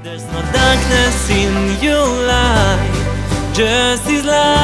There's no darkness in your light, just His light.